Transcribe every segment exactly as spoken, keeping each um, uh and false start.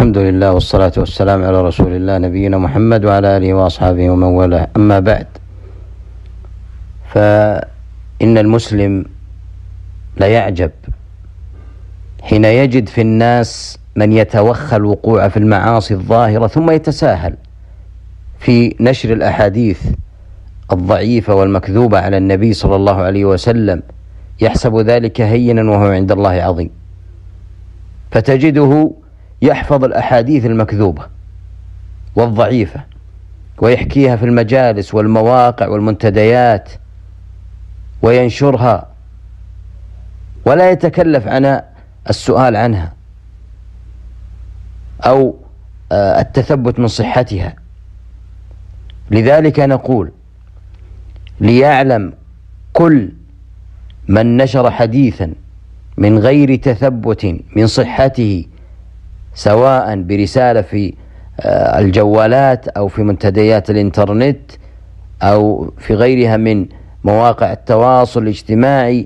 الحمد لله والصلاة والسلام على رسول الله نبينا محمد وعلى آله وأصحابه ومن والاه. أما بعد، فإن المسلم لا يعجب حين يجد في الناس من يتوخى الوقوع في المعاصي الظاهرة ثم يتساهل في نشر الأحاديث الضعيفة والمكذوبة على النبي صلى الله عليه وسلم، يحسب ذلك هينا وهو عند الله عظيم، فتجده يحفظ الأحاديث المكذوبة والضعيفة ويحكيها في المجالس والمواقع والمنتديات وينشرها ولا يتكلف عن السؤال عنها أو التثبت من صحتها. لذلك نقول: ليعلم كل من نشر حديثا من غير تثبت من صحته، سواء برسالة في الجوالات أو في منتديات الإنترنت أو في غيرها من مواقع التواصل الاجتماعي،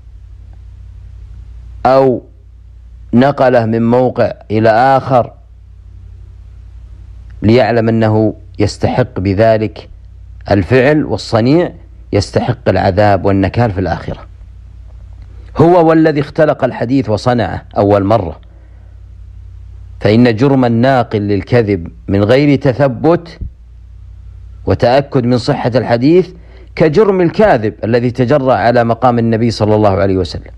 أو نقله من موقع إلى آخر، ليعلم أنه يستحق بذلك الفعل والصنيع، يستحق العذاب والنكال في الآخرة. هو والذي اختلق الحديث وصنعه أول مرة، فإن جرم الناقل للكذب من غير تثبت وتأكد من صحة الحديث كجرم الكاذب الذي تجرأ على مقام النبي صلى الله عليه وسلم.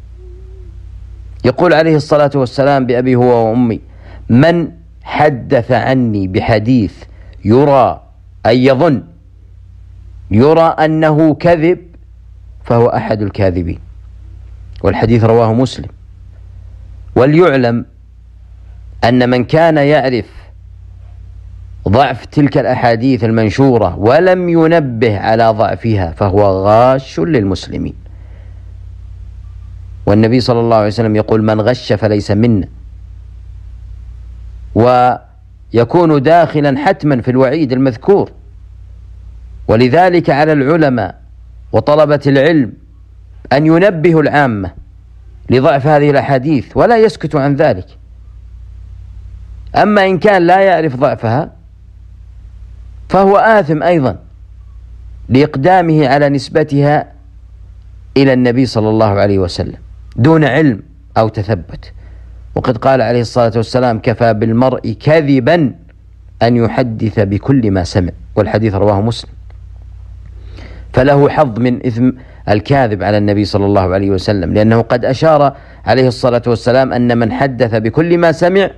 يقول عليه الصلاة والسلام بأبي هو وأمي: من حدث عني بحديث يرى أي يظن يرى أنه كذب فهو أحد الكاذبين. والحديث رواه مسلم. وليعلم أن من كان يعرف ضعف تلك الأحاديث المنشورة ولم ينبه على ضعفها فهو غاش للمسلمين. والنبي صلى الله عليه وسلم يقول: من غش فليس منا، ويكون داخلا حتما في الوعيد المذكور. ولذلك على العلماء وطلبة العلم أن ينبهوا العامة لضعف هذه الأحاديث ولا يسكتوا عن ذلك. أما إن كان لا يعرف ضعفها فهو آثم أيضا لإقدامه على نسبتها إلى النبي صلى الله عليه وسلم دون علم أو تثبت. وقد قال عليه الصلاة والسلام: كفى بالمرء كذبا أن يحدث بكل ما سمع. والحديث رواه مسلم. فله حظ من إثم الكاذب على النبي صلى الله عليه وسلم، لأنه قد أشار عليه الصلاة والسلام أن من حدث بكل ما سمع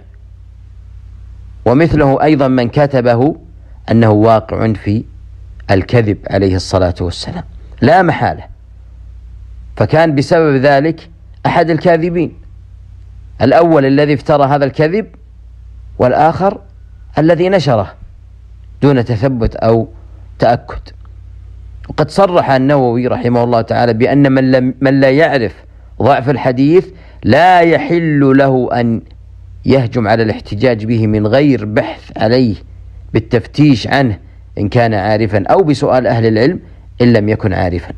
ومثله أيضا من كتبه أنه واقع في الكذب عليه الصلاة والسلام لا محالة. فكان بسبب ذلك أحد الكاذبين، الأول الذي افترى هذا الكذب، والآخر الذي نشره دون تثبت أو تأكد. وقد صرح النووي رحمه الله تعالى بأن من, لم من لا يعرف ضعف الحديث لا يحل له أن يهجم على الاحتجاج به من غير بحث عليه بالتفتيش عنه إن كان عارفا، أو بسؤال أهل العلم إن لم يكن عارفا.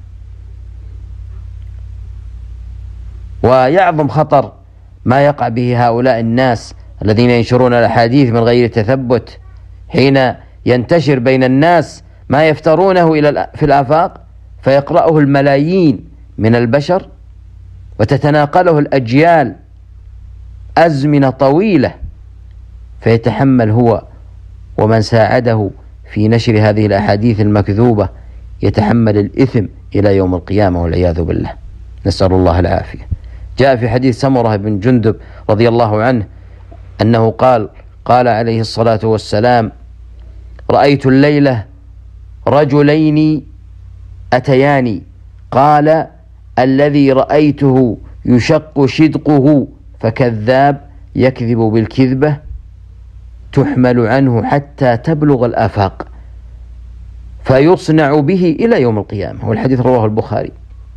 ويعظم خطر ما يقع به هؤلاء الناس الذين ينشرون الأحاديث من غير تثبت، حين ينتشر بين الناس ما يفترونه إلى في الآفاق فيقرأه الملايين من البشر وتتناقله الأجيال أزمنة طويلة، فيتحمل هو ومن ساعده في نشر هذه الأحاديث المكذوبة يتحمل الإثم إلى يوم القيامة والعياذ بالله، نسأل الله العافية. جاء في حديث سمرة بن جندب رضي الله عنه أنه قال قال عليه الصلاة والسلام: رأيت الليلة رجلين أتياني، قال: الذي رأيته يشق شدقه فكذاب يكذب بالكذبة تحمل عنه حتى تبلغ الآفاق فيصنع به إلى يوم القيامة. والحديث رواه البخاري.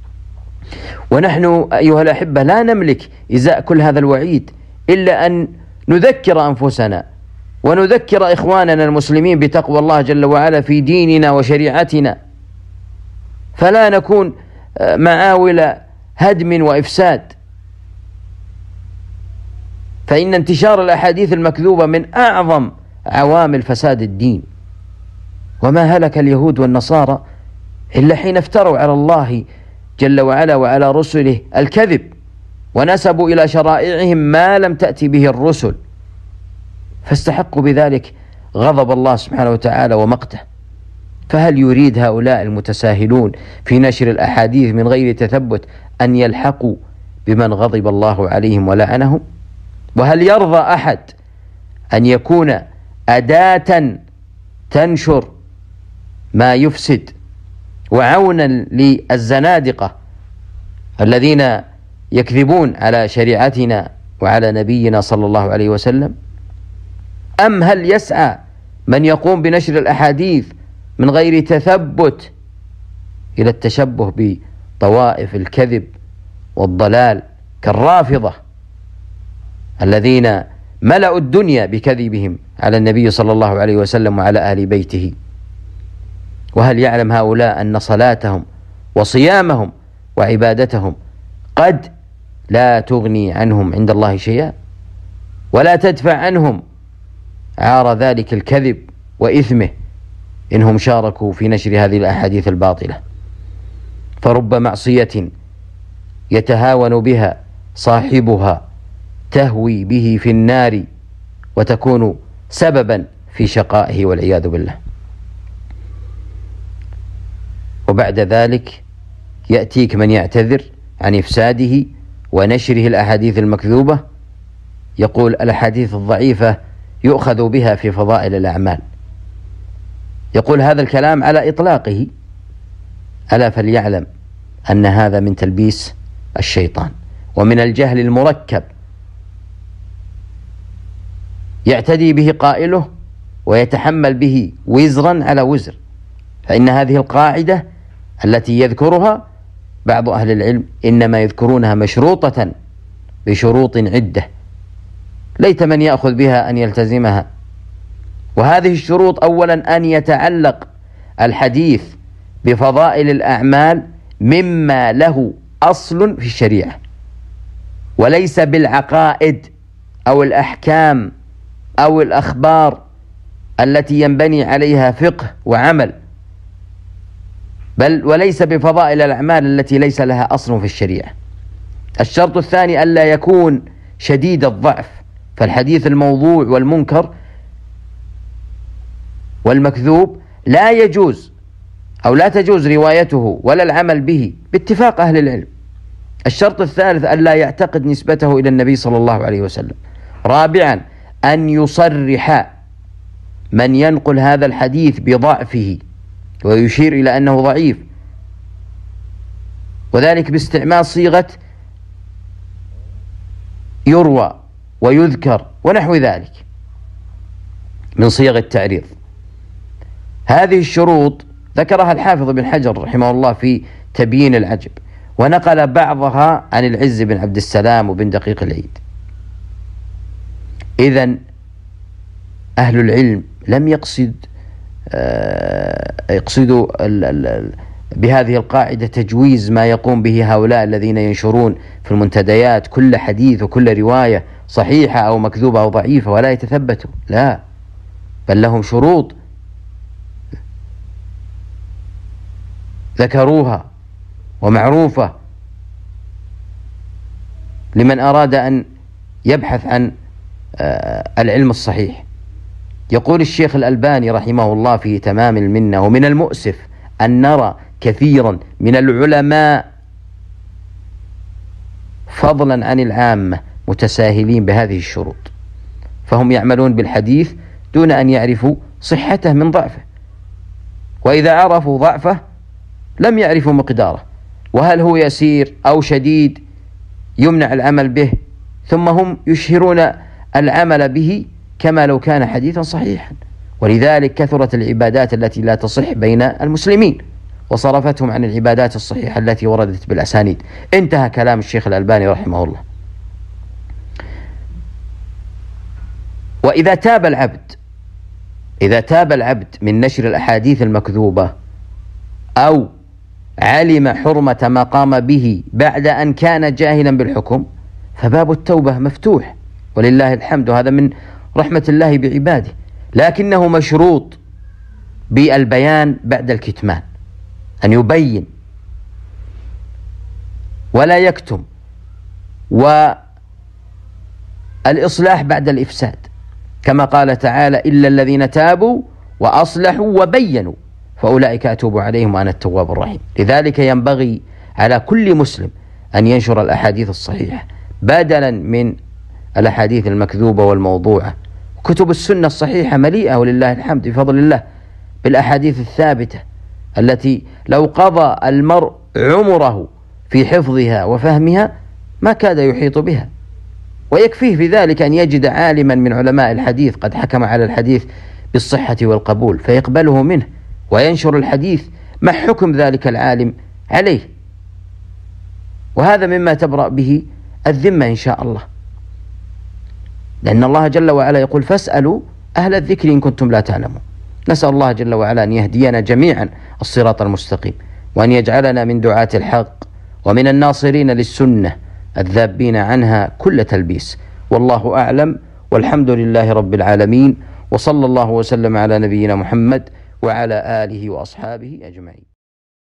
ونحن أيها الأحبة لا نملك إزاء كل هذا الوعيد إلا أن نذكر أنفسنا ونذكر إخواننا المسلمين بتقوى الله جل وعلا في ديننا وشريعتنا، فلا نكون معاول هدم وإفساد. فإن انتشار الأحاديث المكذوبة من أعظم عوامل فساد الدين. وما هلك اليهود والنصارى إلا حين افتروا على الله جل وعلا وعلى رسله الكذب، ونسبوا إلى شرائعهم ما لم تأتي به الرسل، فاستحقوا بذلك غضب الله سبحانه وتعالى ومقته. فهل يريد هؤلاء المتساهلون في نشر الأحاديث من غير تثبت أن يلحقوا بمن غضب الله عليهم ولعنهم؟ وهل يرضى أحد أن يكون أداة تنشر ما يفسد وعونا للزنادقة الذين يكذبون على شريعتنا وعلى نبينا صلى الله عليه وسلم؟ أم هل يسعى من يقوم بنشر الأحاديث من غير تثبت إلى التشبه بطوائف الكذب والضلال كالرافضة الذين ملأوا الدنيا بكذبهم على النبي صلى الله عليه وسلم وعلى أهل بيته؟ وهل يعلم هؤلاء أن صلاتهم وصيامهم وعبادتهم قد لا تغني عنهم عند الله شيئا، ولا تدفع عنهم عار ذلك الكذب وإثمه إنهم شاركوا في نشر هذه الأحاديث الباطلة؟ فرب معصية يتهاون بها صاحبها تهوي به في النار وتكون سببا في شقائه والعياذ بالله. وبعد ذلك يأتيك من يعتذر عن إفساده ونشره الأحاديث المكذوبة، يقول الأحاديث الضعيفة يؤخذ بها في فضائل الأعمال. يقول هذا الكلام على إطلاقه، ألا فليعلم أن هذا من تلبيس الشيطان ومن الجهل المركب يعتدي به قائله ويتحمل به وزرا على وزر. فإن هذه القاعدة التي يذكرها بعض أهل العلم إنما يذكرونها مشروطة بشروط عدة، ليت من يأخذ بها أن يلتزمها. وهذه الشروط أولا أن يتعلق الحديث بفضائل الأعمال مما له أصل في الشريعة، وليس بالعقائد أو الأحكام أو الأخبار التي ينبني عليها فقه وعمل، بل وليس بفضائل الأعمال التي ليس لها أصل في الشريعة. الشرط الثاني ألا يكون شديد الضعف، فالحديث الموضوع والمنكر والمكذوب لا يجوز أو لا تجوز روايته ولا العمل به باتفاق أهل العلم. الشرط الثالث ألا يعتقد نسبته إلى النبي صلى الله عليه وسلم. رابعا أن يصرح من ينقل هذا الحديث بضعفه ويشير إلى أنه ضعيف، وذلك باستعمال صيغة يروى ويذكر ونحو ذلك من صيغ التعريض. هذه الشروط ذكرها الحافظ بن حجر رحمه الله في تبيين العجب، ونقل بعضها عن العز بن عبد السلام وبن دقيق العيد. إذن أهل العلم لم يقصد يقصدوا بهذه القاعدة تجويز ما يقوم به هؤلاء الذين ينشرون في المنتديات كل حديث وكل رواية صحيحة أو مكذوبة أو ضعيفة ولا يتثبتوا، لا، بل لهم شروط ذكروها ومعروفة لمن أراد أن يبحث عن العلم الصحيح. يقول الشيخ الألباني رحمه الله في تمام المنة: ومن المؤسف أن نرى كثيرا من العلماء فضلا عن العامة متساهلين بهذه الشروط، فهم يعملون بالحديث دون أن يعرفوا صحته من ضعفه، وإذا عرفوا ضعفه لم يعرفوا مقداره، وهل هو يسير أو شديد يمنع العمل به، ثم هم يشهرون العمل به كما لو كان حديثا صحيحا. ولذلك كثرت العبادات التي لا تصح بين المسلمين وصرفتهم عن العبادات الصحيحة التي وردت بالأسانيد. انتهى كلام الشيخ الألباني رحمه الله. وإذا تاب العبد إذا تاب العبد من نشر الأحاديث المكذوبة أو علم حرمة ما قام به بعد أن كان جاهلا بالحكم، فباب التوبة مفتوح ولله الحمد، وهذا من رحمة الله بعباده، لكنه مشروط بالبيان بعد الكتمان، أن يبين ولا يكتم، والإصلاح بعد الإفساد، كما قال تعالى: إلا الذين تابوا وأصلحوا وبينوا فأولئك أتوب عليهم وأنا التواب الرحيم. لذلك ينبغي على كل مسلم أن ينشر الأحاديث الصحيحة بدلا من الأحاديث المكذوبة والموضوعة. كتب السنة الصحيحة مليئة ولله الحمد بفضل الله بالأحاديث الثابتة التي لو قضى المرء عمره في حفظها وفهمها ما كاد يحيط بها، ويكفيه في ذلك أن يجد عالما من علماء الحديث قد حكم على الحديث بالصحة والقبول فيقبله منه وينشر الحديث مع حكم ذلك العالم عليه، وهذا مما تبرأ به الذمة إن شاء الله، لأن الله جل وعلا يقول: فاسألوا أهل الذكر إن كنتم لا تعلمون. نسأل الله جل وعلا أن يهدينا جميعا الصراط المستقيم، وأن يجعلنا من دعاة الحق ومن الناصرين للسنة الذابين عنها كل تلبيس. والله أعلم، والحمد لله رب العالمين، وصلى الله وسلم على نبينا محمد وعلى آله وأصحابه أجمعين.